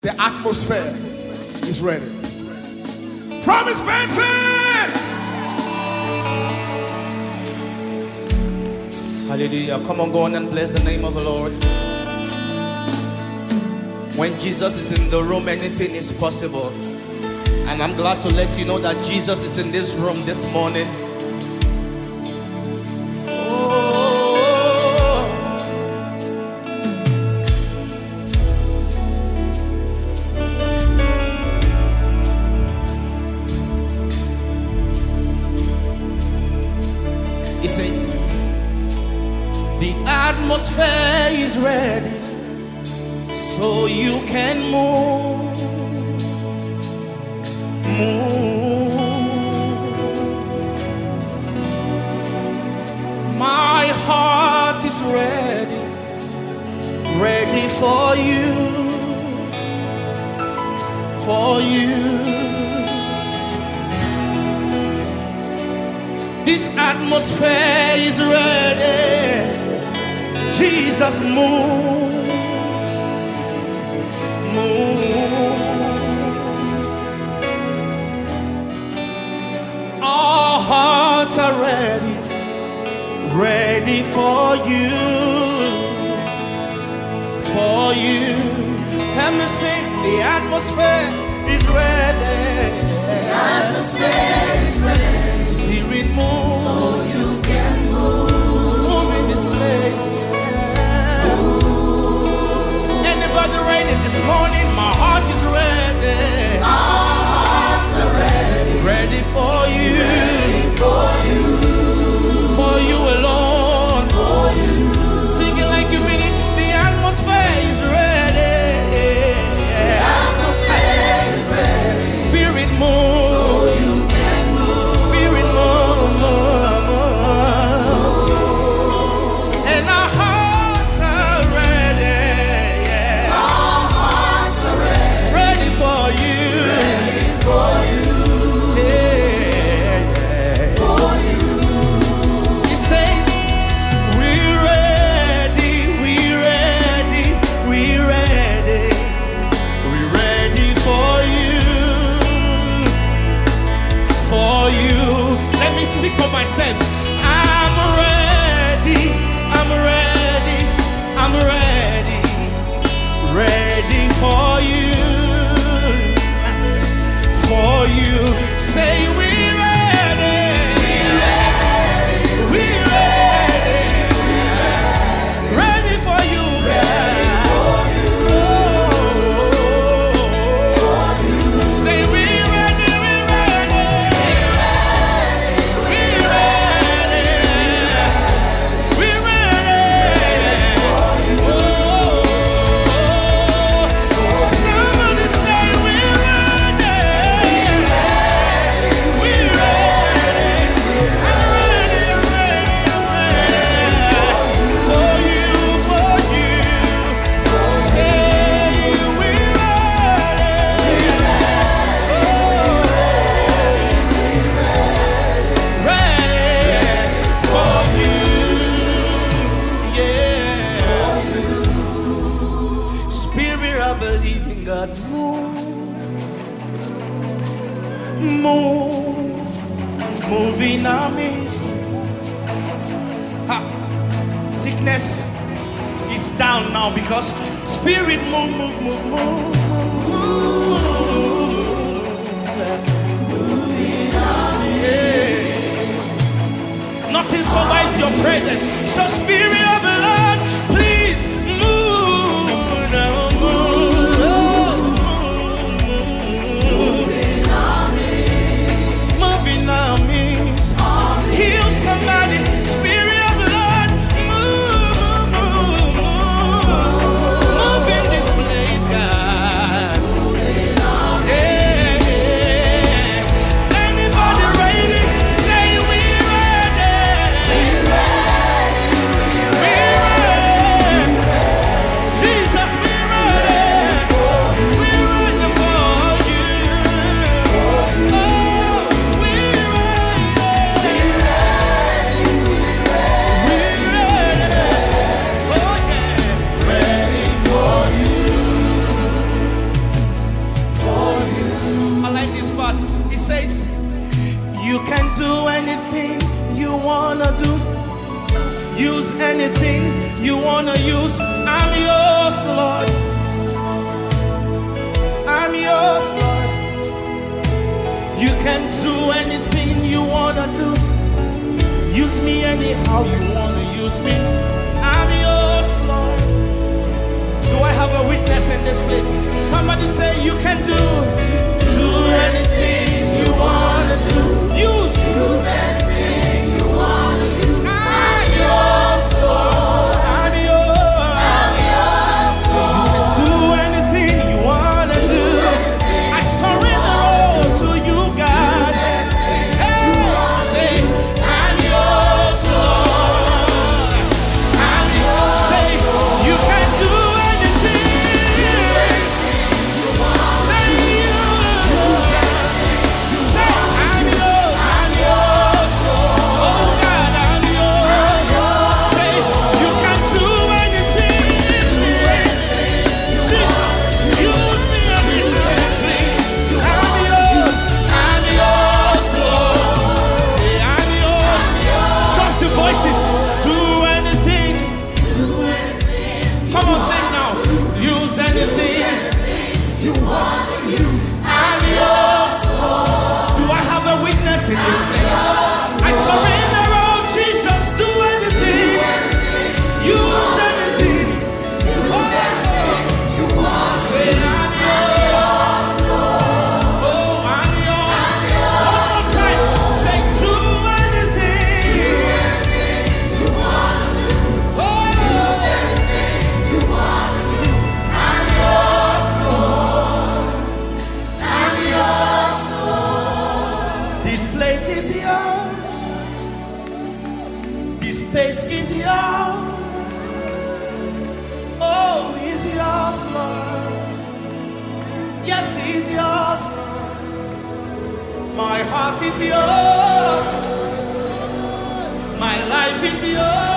The atmosphere is ready. Promise Benson! Hallelujah. Come on, go on and bless the name of the Lord. When Jesus is in the room, anything is possible. And I'm glad to let you know that Jesus is in this room this morning. He says, the atmosphere is ready, so you can move. My heart is ready, ready for you, for you. This atmosphere is ready. Jesus, move, move. Our hearts are ready, ready for you, for you. Let me sing. The atmosphere is ready. The atmosphere is ready. Spirit, move, so you can move. Move in this place. Yeah. Anybody ready this morning? My heart is ready. Our hearts are ready. Ready for you. Ready for you. For you alone. For you. Sing it like you mean it. The atmosphere is ready. The atmosphere is ready. Spirit, move. So you can move. Spirit, move, move, move. And our hearts are ready. Yeah. Our hearts are ready. Ready for you. Ready for you. Yeah, yeah. For you. He says, we're ready, we're ready, we're ready, we're ready for you, for you. Let me speak for myself. I'm ready, I'm ready, I'm ready, ready for you, for you. Say we're ready, we're ready, ready for you, God. Oh, say we're ready, we're ready, we're ready, we're ready. Oh, somebody say we're ready, we're ready. I'm ready, I'm ready, I'm ready for you, for you. Say we're ready for you, yeah. Spirit of the living God, move in our midst. Ha. Sickness is down now because Spirit move, move, move, move, move. Yeah. Nothing survives your presence. So Spirit of the Lord, please move. Move in our midst. Heal somebody. Spirit of the Lord, move, move, move. Move in this place, God. Yeah. Anybody ready? Say we're ready. Use anything you wanna use. I'm yours, Lord. I'm yours, Lord. You can do anything you wanna do. Use me anyhow you wanna use me. I'm yours, Lord. Do I have a witness in this place? Somebody say you can do anything you wanna do. Use anything you wanna use. I'm yours, Lord. I'm yours. I'm yours, You can do anything you wanna do. I surrender all to you, God. Hey, say I'm yours, Lord. I'm yours. Say you can do anything. Say you. Say I'm yours. I'm yours. Oh God, I'm yours. Say you can do anything. Jesus, use me anything, please. I'm yours. I'm yours, Lord. Say I'm yours. Trust the voices. Do anything. Come on, sing now. Use anything. you wanna use. I'm yours. Do I have a witness in this place? I surrender all, Jesus. Do anything. Use anything. Say I'm yours. Oh, I'm yours. One more time. Say do anything. Oh, I'm yours, Lord. This place is yours. This place is yours. Oh, is yours, Lord. Yes, is yours, Lord. My heart is yours. My life is yours.